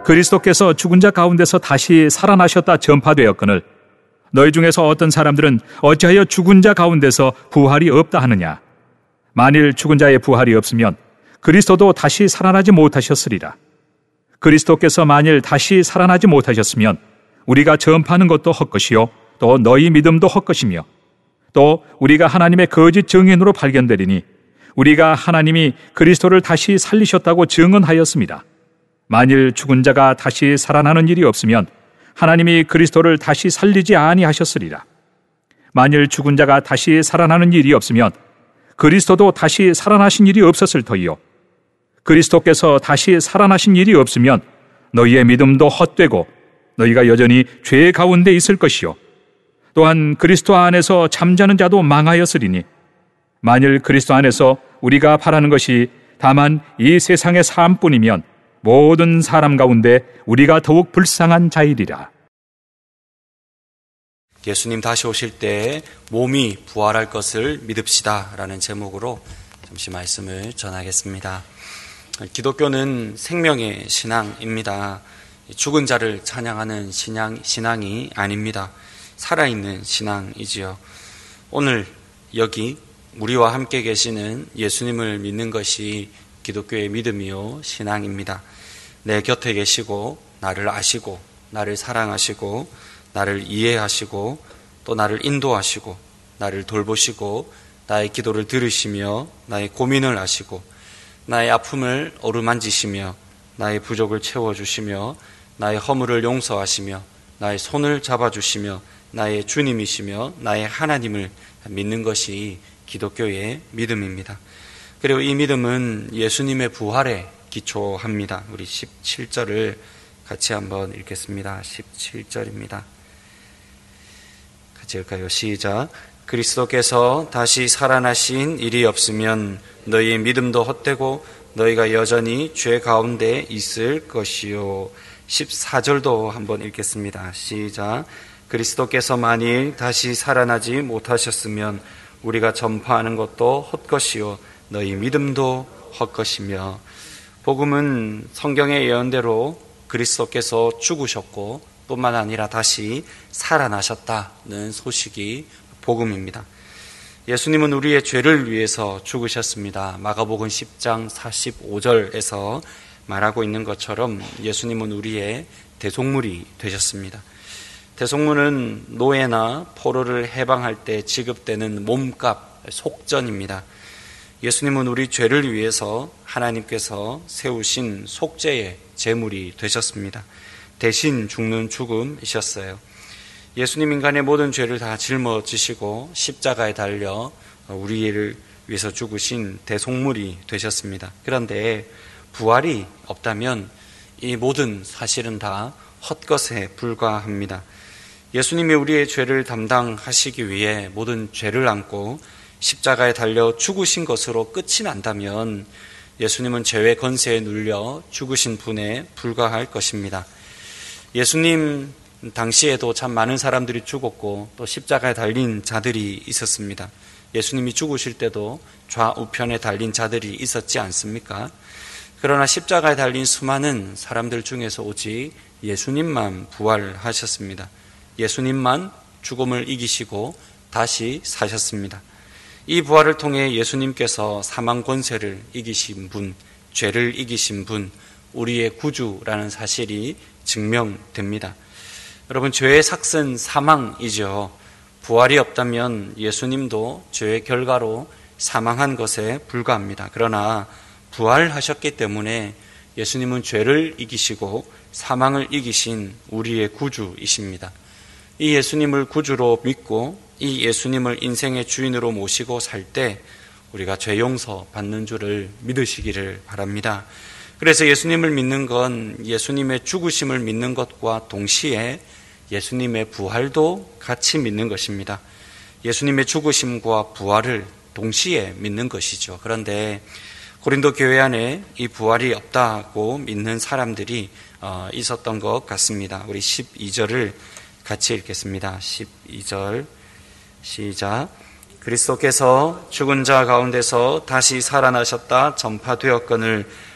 그리스도께서 죽은 자 가운데서 다시 살아나셨다 전파되었거늘 너희 중에서 어떤 사람들은 어찌하여 죽은 자 가운데서 부활이 없다 하느냐. 만일 죽은 자의 부활이 없으면 그리스도도 다시 살아나지 못하셨으리라. 그리스도께서 만일 다시 살아나지 못하셨으면 우리가 전파하는 것도 헛것이요 또 너희 믿음도 헛것이며 또 우리가 하나님의 거짓 증인으로 발견되리니 우리가 하나님이 그리스도를 다시 살리셨다고 증언하였습니다. 만일 죽은 자가 다시 살아나는 일이 없으면 하나님이 그리스도를 다시 살리지 아니하셨으리라. 만일 죽은 자가 다시 살아나는 일이 없으면 그리스도도 다시 살아나신 일이 없었을 터이요 그리스도께서 다시 살아나신 일이 없으면 너희의 믿음도 헛되고 너희가 여전히 죄 가운데 있을 것이요 또한 그리스도 안에서 잠자는 자도 망하였으리니 만일 그리스도 안에서 우리가 바라는 것이 다만 이 세상의 삶뿐이면 모든 사람 가운데 우리가 더욱 불쌍한 자이리라. 예수님 다시 오실 때 몸이 부활할 것을 믿읍시다 라는 제목으로 잠시 말씀을 전하겠습니다. 기독교는 생명의 신앙입니다. 죽은 자를 찬양하는 신앙이 아닙니다. 살아있는 신앙이지요. 오늘 여기 우리와 함께 계시는 예수님을 믿는 것이 기독교의 믿음이요 신앙입니다. 내 곁에 계시고 나를 아시고 나를 사랑하시고 나를 이해하시고 또 나를 인도하시고 나를 돌보시고 나의 기도를 들으시며 나의 고민을 아시고 나의 아픔을 어루만지시며 나의 부족을 채워주시며 나의 허물을 용서하시며 나의 손을 잡아주시며 나의 주님이시며 나의 하나님을 믿는 것이 기독교의 믿음입니다. 그리고 이 믿음은 예수님의 부활에 기초합니다. 우리 17절을 같이 한번 읽겠습니다. 17절입니다. 같이 읽을까요? 시작. 그리스도께서 다시 살아나신 일이 없으면 너희의 믿음도 헛되고 너희가 여전히 죄 가운데 있을 것이요. 14절도 한번 읽겠습니다. 시작. 그리스도께서 만일 다시 살아나지 못하셨으면 우리가 전파하는 것도 헛것이요 너희 믿음도 헛것이며. 복음은 성경의 예언대로 그리스도께서 죽으셨고 뿐만 아니라 다시 살아나셨다는 소식이 복음입니다. 예수님은 우리의 죄를 위해서 죽으셨습니다. 마가복음 10장 45절에서 말하고 있는 것처럼 예수님은 우리의 대속물이 되셨습니다. 대속물은 노예나 포로를 해방할 때 지급되는 몸값, 속전입니다. 예수님은 우리 죄를 위해서 하나님께서 세우신 속죄의 제물이 되셨습니다. 대신 죽는 죽음이셨어요. 예수님 인간의 모든 죄를 다 짊어지시고 십자가에 달려 우리를 위해서 죽으신 대속물이 되셨습니다. 그런데 부활이 없다면 이 모든 사실은 다 헛것에 불과합니다. 예수님이 우리의 죄를 담당하시기 위해 모든 죄를 안고 십자가에 달려 죽으신 것으로 끝이 난다면 예수님은 죄의 권세에 눌려 죽으신 분에 불과할 것입니다. 예수님 당시에도 참 많은 사람들이 죽었고 또 십자가에 달린 자들이 있었습니다. 예수님이 죽으실 때도 좌우편에 달린 자들이 있었지 않습니까? 그러나 십자가에 달린 수많은 사람들 중에서 오직 예수님만 부활하셨습니다. 예수님만 죽음을 이기시고 다시 사셨습니다. 이 부활을 통해 예수님께서 사망 권세를 이기신 분, 죄를 이기신 분, 우리의 구주라는 사실이 증명됩니다. 여러분, 죄의 삭은 사망이죠. 부활이 없다면 예수님도 죄의 결과로 사망한 것에 불과합니다. 그러나 부활하셨기 때문에 예수님은 죄를 이기시고 사망을 이기신 우리의 구주이십니다. 이 예수님을 구주로 믿고 이 예수님을 인생의 주인으로 모시고 살 때 우리가 죄 용서 받는 줄을 믿으시기를 바랍니다. 그래서 예수님을 믿는 건 예수님의 죽으심을 믿는 것과 동시에 예수님의 부활도 같이 믿는 것입니다. 예수님의 죽으심과 부활을 동시에 믿는 것이죠. 그런데 고린도 교회 안에 이 부활이 없다고 믿는 사람들이 있었던 것 같습니다. 우리 12절을 같이 읽겠습니다. 12절 시작. 그리스도께서 죽은 자 가운데서 다시 살아나셨다 전파되었거늘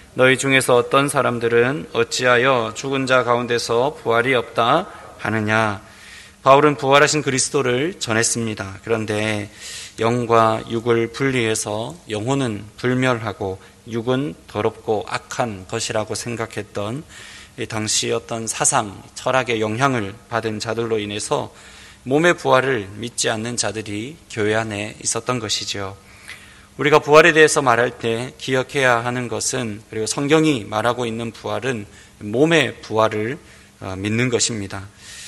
너희 중에서 어떤 사람들은 어찌하여 죽은 자 가운데서 부활이 없다 하느냐. 바울은 부활하신 그리스도를 전했습니다. 그런데 영과 육을 분리해서 영혼은 불멸하고 육은 더럽고 악한 것이라고 생각했던 당시 어떤 사상, 철학의 영향을 받은 자들로 인해서 몸의 부활을 믿지 않는 자들이 교회 안에 있었던 것이죠. 우리가 부활에 대해서 말할 때 기억해야 하는 것은, 그리고 성경이 말하고 있는 부활은 몸의 부활을 믿는 것입니다.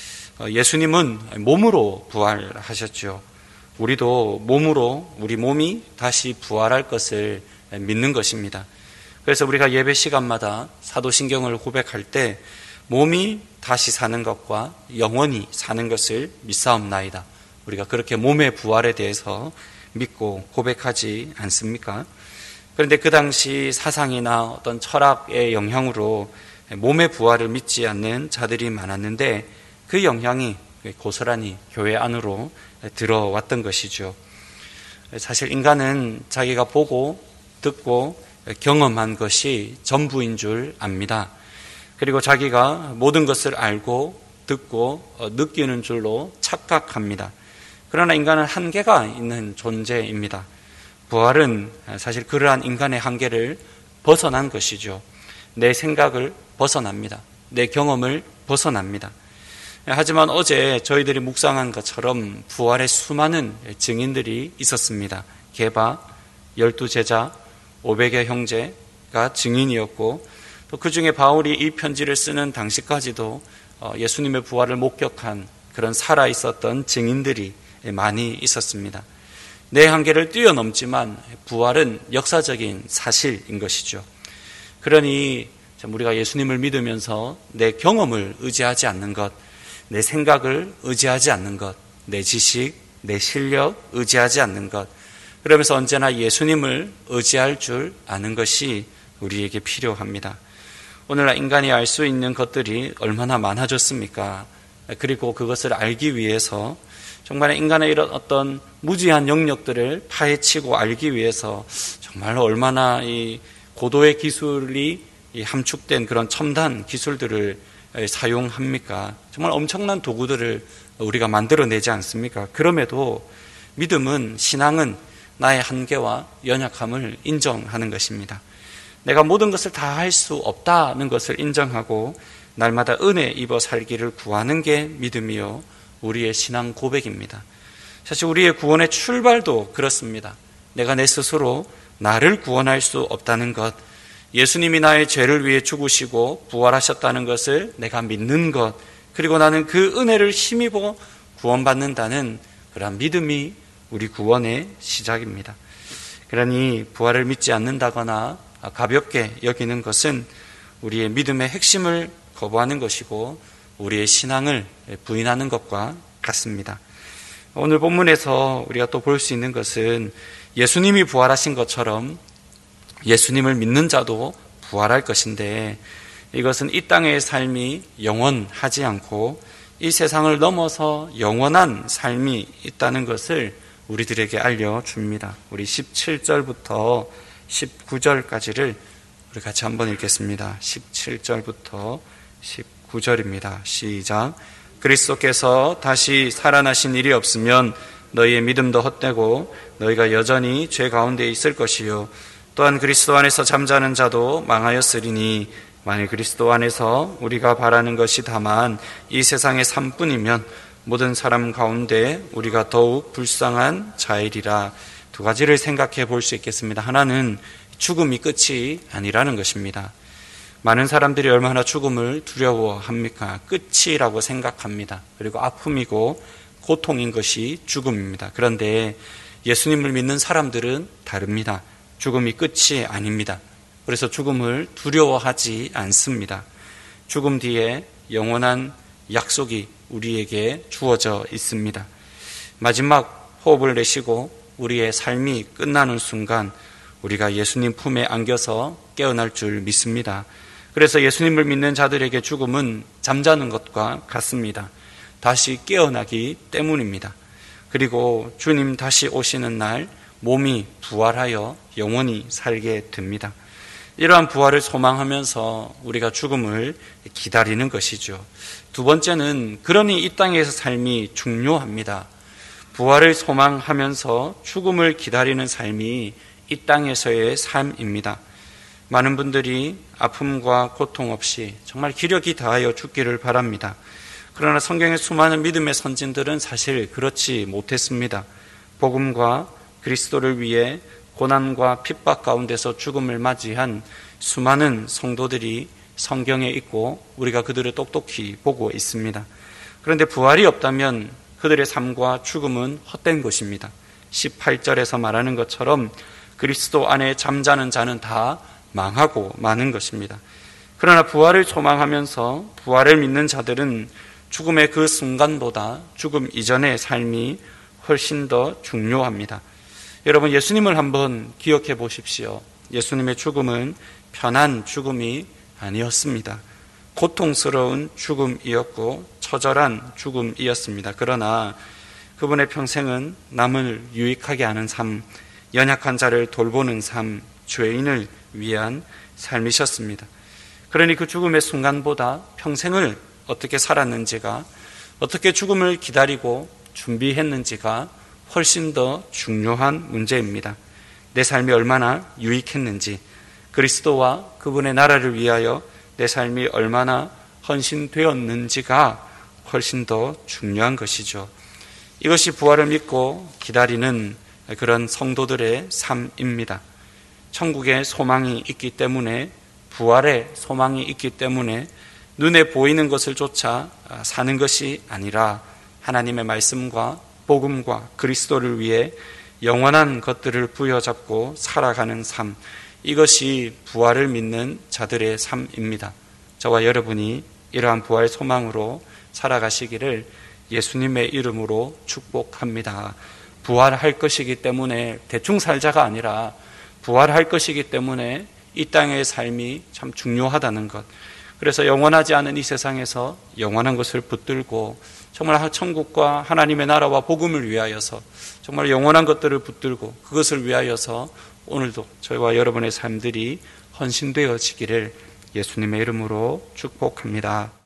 예수님은 몸으로 부활하셨죠. 우리도 몸으로, 우리 몸이 다시 부활할 것을 믿는 것입니다. 그래서 우리가 예배 시간마다 사도신경을 고백할 때 몸이 다시 사는 것과 영원히 사는 것을 믿사옵나이다. 우리가 그렇게 몸의 부활에 대해서 믿고 고백하지 않습니까? 그런데 그 당시 사상이나 어떤 철학의 영향으로 몸의 부활을 믿지 않는 자들이 많았는데 그 영향이 고스란히 교회 안으로 들어왔던 것이죠. 사실 인간은 자기가 보고 듣고 경험한 것이 전부인 줄 압니다. 그리고 자기가 모든 것을 알고 듣고 느끼는 줄로 착각합니다. 그러나 인간은 한계가 있는 존재입니다. 부활은 사실 그러한 인간의 한계를 벗어난 것이죠. 내 생각을 벗어납니다. 내 경험을 벗어납니다. 하지만 어제 저희들이 묵상한 것처럼 부활의 수많은 증인들이 있었습니다. 게바, 12제자, 500여 형제가 증인이었고, 또 그 중에 바울이 이 편지를 쓰는 당시까지도 예수님의 부활을 목격한 그런 살아있었던 증인들이 많이 있었습니다. 내 한계를 뛰어넘지만 부활은 역사적인 사실인 것이죠. 그러니 우리가 예수님을 믿으면서 내 경험을 의지하지 않는 것, 내 생각을 의지하지 않는 것, 내 지식, 내 실력 의지하지 않는 것, 그러면서 언제나 예수님을 의지할 줄 아는 것이 우리에게 필요합니다. 오늘날 인간이 알 수 있는 것들이 얼마나 많아졌습니까? 그리고 그것을 알기 위해서 정말 인간의 이런 어떤 무지한 영역들을 파헤치고 알기 위해서 정말로 얼마나 이 고도의 기술이 함축된 그런 첨단 기술들을 사용합니까? 정말 엄청난 도구들을 우리가 만들어내지 않습니까? 그럼에도 믿음은, 신앙은 나의 한계와 연약함을 인정하는 것입니다. 내가 모든 것을 다 할 수 없다는 것을 인정하고 날마다 은혜 입어 살기를 구하는 게 믿음이요 우리의 신앙 고백입니다. 사실 우리의 구원의 출발도 그렇습니다. 내가 내 스스로 나를 구원할 수 없다는 것, 예수님이 나의 죄를 위해 죽으시고 부활하셨다는 것을 내가 믿는 것, 그리고 나는 그 은혜를 힘입어 구원받는다는 그런 믿음이 우리 구원의 시작입니다. 그러니 부활을 믿지 않는다거나 가볍게 여기는 것은 우리의 믿음의 핵심을 거부하는 것이고 우리의 신앙을 부인하는 것과 같습니다. 오늘 본문에서 우리가 또 볼 수 있는 것은 예수님이 부활하신 것처럼 예수님을 믿는 자도 부활할 것인데, 이것은 이 땅의 삶이 영원하지 않고 이 세상을 넘어서 영원한 삶이 있다는 것을 우리들에게 알려줍니다. 우리 17절부터 19절까지를 우리 같이 한번 읽겠습니다. 17절부터 19절입니다. 시작. 그리스도께서 다시 살아나신 일이 없으면 너희의 믿음도 헛되고 너희가 여전히 죄 가운데 있을 것이요 또한 그리스도 안에서 잠자는 자도 망하였으리니 만일 그리스도 안에서 우리가 바라는 것이 다만 이 세상의 삶뿐이면 모든 사람 가운데 우리가 더욱 불쌍한 자이리라. 두 가지를 생각해 볼 수 있겠습니다. 하나는 죽음이 끝이 아니라는 것입니다. 많은 사람들이 얼마나 죽음을 두려워합니까? 끝이라고 생각합니다. 그리고 아픔이고 고통인 것이 죽음입니다. 그런데 예수님을 믿는 사람들은 다릅니다. 죽음이 끝이 아닙니다. 그래서 죽음을 두려워하지 않습니다. 죽음 뒤에 영원한 약속이 우리에게 주어져 있습니다. 마지막 호흡을 내쉬고 우리의 삶이 끝나는 순간 우리가 예수님 품에 안겨서 깨어날 줄 믿습니다. 그래서 예수님을 믿는 자들에게 죽음은 잠자는 것과 같습니다. 다시 깨어나기 때문입니다. 그리고 주님 다시 오시는 날 몸이 부활하여 영원히 살게 됩니다. 이러한 부활을 소망하면서 우리가 죽음을 기다리는 것이죠. 두 번째는 그러니 이 땅에서 삶이 중요합니다. 부활을 소망하면서 죽음을 기다리는 삶이 이 땅에서의 삶입니다. 많은 분들이 아픔과 고통 없이 정말 기력이 다하여 죽기를 바랍니다. 그러나 성경의 수많은 믿음의 선진들은 사실 그렇지 못했습니다. 복음과 그리스도를 위해 고난과 핍박 가운데서 죽음을 맞이한 수많은 성도들이 성경에 있고 우리가 그들을 똑똑히 보고 있습니다. 그런데 부활이 없다면 그들의 삶과 죽음은 헛된 것입니다. 18절에서 말하는 것처럼 그리스도 안에 잠자는 자는 다 망하고 마는 것입니다. 그러나 부활을 소망하면서 부활을 믿는 자들은 죽음의 그 순간보다 죽음 이전의 삶이 훨씬 더 중요합니다. 여러분, 예수님을 한번 기억해 보십시오. 예수님의 죽음은 편한 죽음이 아니었습니다. 고통스러운 죽음이었고 처절한 죽음이었습니다. 그러나 그분의 평생은 남을 유익하게 하는 삶, 연약한 자를 돌보는 삶, 죄인을 위한 삶이셨습니다. 그러니 그 죽음의 순간보다 평생을 어떻게 살았는지가, 어떻게 죽음을 기다리고 준비했는지가 훨씬 더 중요한 문제입니다. 내 삶이 얼마나 유익했는지, 그리스도와 그분의 나라를 위하여 내 삶이 얼마나 헌신되었는지가 훨씬 더 중요한 것이죠. 이것이 부활을 믿고 기다리는 그런 성도들의 삶입니다. 천국에 소망이 있기 때문에, 부활에 소망이 있기 때문에 눈에 보이는 것을 쫓아 사는 것이 아니라 하나님의 말씀과 복음과 그리스도를 위해 영원한 것들을 부여잡고 살아가는 삶, 이것이 부활을 믿는 자들의 삶입니다. 저와 여러분이 이러한 부활 소망으로 살아가시기를 예수님의 이름으로 축복합니다. 부활할 것이기 때문에 대충 살자가 아니라 부활할 것이기 때문에 이 땅의 삶이 참 중요하다는 것, 그래서 영원하지 않은 이 세상에서 영원한 것을 붙들고 정말 천국과 하나님의 나라와 복음을 위하여서 정말 영원한 것들을 붙들고 그것을 위하여서 오늘도 저희와 여러분의 삶들이 헌신되어지기를 예수님의 이름으로 축복합니다.